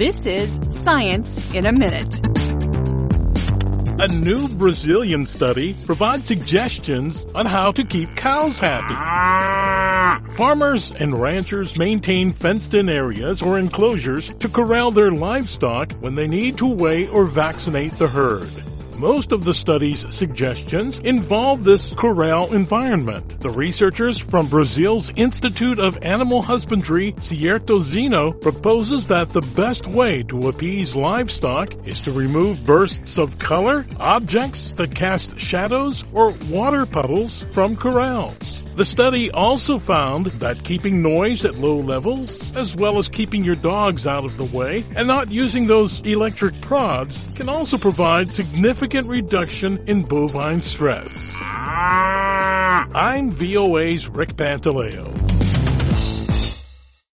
This is Science in a Minute. A new Brazilian study provides suggestions on how to keep cows happy. Farmers and ranchers maintain fenced-in areas or enclosures to corral their livestock when they need to weigh or vaccinate the herd. Most of the study's suggestions involve this corral environment. The researchers from Brazil's Institute of Animal Husbandry, Ciertozino, proposes that the best way to appease livestock is to remove bursts of color, objects that cast shadows, or water puddles from corrals. The study also found that keeping noise at low levels, as well as keeping your dogs out of the way and not using those electric prods, can also provide significant reduction in bovine stress. I'm VOA's Rick Pantaleo.